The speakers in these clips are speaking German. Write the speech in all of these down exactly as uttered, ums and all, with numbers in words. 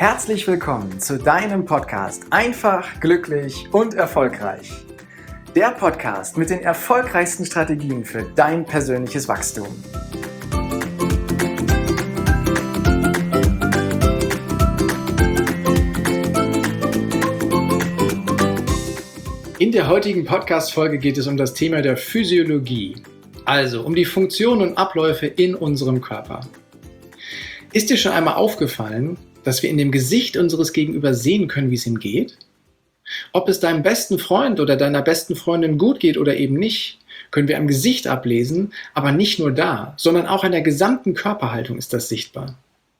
Herzlich willkommen zu deinem Podcast Einfach, glücklich und erfolgreich. Der Podcast mit den erfolgreichsten Strategien für dein persönliches Wachstum. In der heutigen Podcast-Folge geht es um das Thema der Physiologie, also um die Funktionen und Abläufe in unserem Körper. Ist dir schon einmal aufgefallen, dass wir in dem Gesicht unseres Gegenüber sehen können, wie es ihm geht? Ob es deinem besten Freund oder deiner besten Freundin gut geht oder eben nicht, können wir am Gesicht ablesen, aber nicht nur da, sondern auch an der gesamten Körperhaltung ist das sichtbar.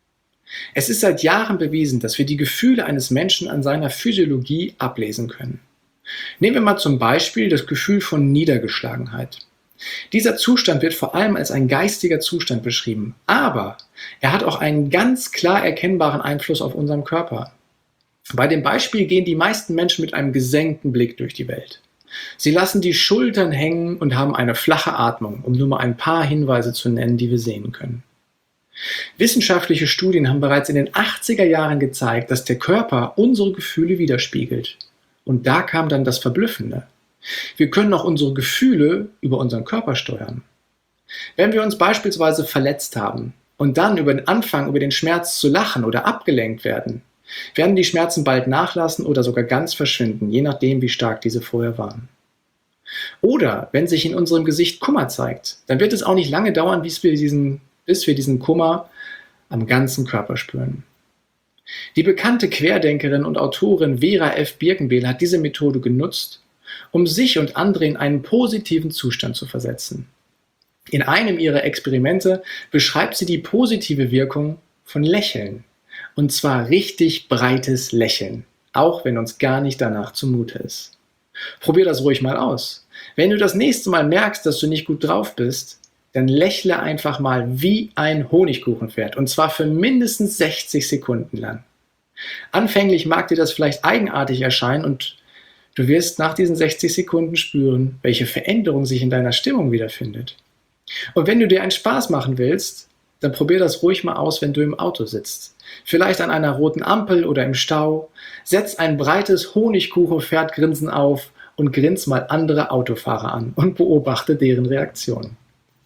Es ist seit Jahren bewiesen, dass wir die Gefühle eines Menschen an seiner Physiologie ablesen können. Nehmen wir mal zum Beispiel das Gefühl von Niedergeschlagenheit. Dieser Zustand wird vor allem als ein geistiger Zustand beschrieben, aber er hat auch einen ganz klar erkennbaren Einfluss auf unseren Körper. Bei dem Beispiel gehen die meisten Menschen mit einem gesenkten Blick durch die Welt. Sie lassen die Schultern hängen und haben eine flache Atmung, um nur mal ein paar Hinweise zu nennen, die wir sehen können. Wissenschaftliche Studien haben bereits in den achtziger Jahren gezeigt, dass der Körper unsere Gefühle widerspiegelt. Und da kam dann das Verblüffende. Wir können auch unsere Gefühle über unseren Körper steuern. Wenn wir uns beispielsweise verletzt haben und dann über den Anfang über den Schmerz zu lachen oder abgelenkt werden, werden die Schmerzen bald nachlassen oder sogar ganz verschwinden, je nachdem, wie stark diese vorher waren. Oder wenn sich in unserem Gesicht Kummer zeigt, dann wird es auch nicht lange dauern, bis wir diesen, bis wir diesen Kummer am ganzen Körper spüren. Die bekannte Querdenkerin und Autorin Vera F. Birkenbiel hat diese Methode genutzt, um sich und andere in einen positiven Zustand zu versetzen. In einem ihrer Experimente beschreibt sie die positive Wirkung von Lächeln. Und zwar richtig breites Lächeln, auch wenn uns gar nicht danach zumute ist. Probier das ruhig mal aus. Wenn du das nächste Mal merkst, dass du nicht gut drauf bist, dann lächle einfach mal wie ein Honigkuchenpferd und zwar für mindestens sechzig Sekunden lang. Anfänglich mag dir das vielleicht eigenartig erscheinen und du wirst nach diesen sechzig Sekunden spüren, welche Veränderung sich in deiner Stimmung wiederfindet. Und wenn du dir einen Spaß machen willst, dann probier das ruhig mal aus, wenn du im Auto sitzt. Vielleicht an einer roten Ampel oder im Stau. Setz ein breites Honigkuchenpferdgrinsen auf und grins mal andere Autofahrer an und beobachte deren Reaktion.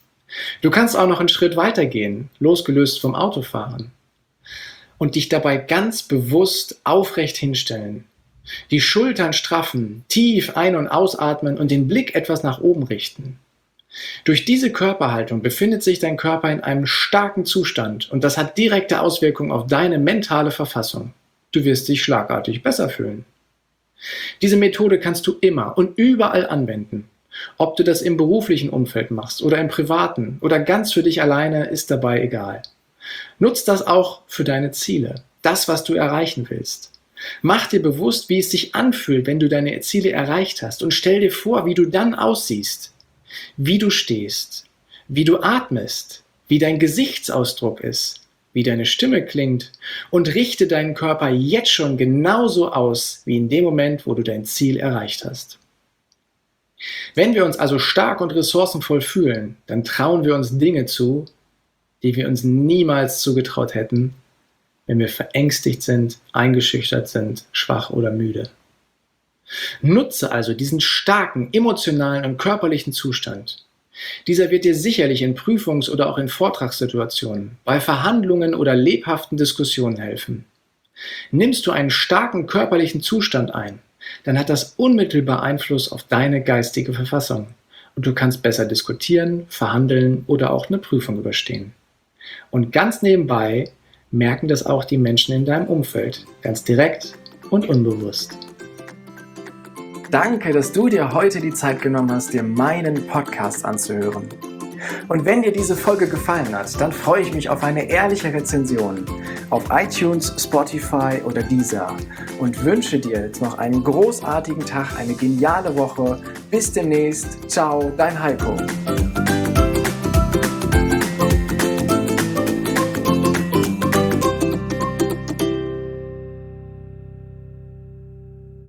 Du kannst auch noch einen Schritt weiter gehen, losgelöst vom Autofahren, und dich dabei ganz bewusst aufrecht hinstellen. Die Schultern straffen, tief ein- und ausatmen und den Blick etwas nach oben richten. Durch diese Körperhaltung befindet sich dein Körper in einem starken Zustand und das hat direkte Auswirkungen auf deine mentale Verfassung. Du wirst dich schlagartig besser fühlen. Diese Methode kannst du immer und überall anwenden. Ob du das im beruflichen Umfeld machst oder im privaten oder ganz für dich alleine, ist dabei egal. Nutz das auch für deine Ziele, das, was du erreichen willst. Mach dir bewusst, wie es sich anfühlt, wenn du deine Ziele erreicht hast und stell dir vor, wie du dann aussiehst, wie du stehst, wie du atmest, wie dein Gesichtsausdruck ist, wie deine Stimme klingt und richte deinen Körper jetzt schon genauso aus, wie in dem Moment, wo du dein Ziel erreicht hast. Wenn wir uns also stark und ressourcenvoll fühlen, dann trauen wir uns Dinge zu, die wir uns niemals zugetraut hätten, wenn wir verängstigt sind, eingeschüchtert sind, schwach oder müde. Nutze also diesen starken emotionalen und körperlichen Zustand. Dieser wird dir sicherlich in Prüfungs- oder auch in Vortragssituationen, bei Verhandlungen oder lebhaften Diskussionen helfen. Nimmst du einen starken körperlichen Zustand ein, dann hat das unmittelbar Einfluss auf deine geistige Verfassung und du kannst besser diskutieren, verhandeln oder auch eine Prüfung überstehen. Und ganz nebenbei merken das auch die Menschen in deinem Umfeld, ganz direkt und unbewusst. Danke, dass du dir heute die Zeit genommen hast, dir meinen Podcast anzuhören. Und wenn dir diese Folge gefallen hat, dann freue ich mich auf eine ehrliche Rezension auf iTunes, Spotify oder Deezer und wünsche dir jetzt noch einen großartigen Tag, eine geniale Woche. Bis demnächst. Ciao, dein Heiko.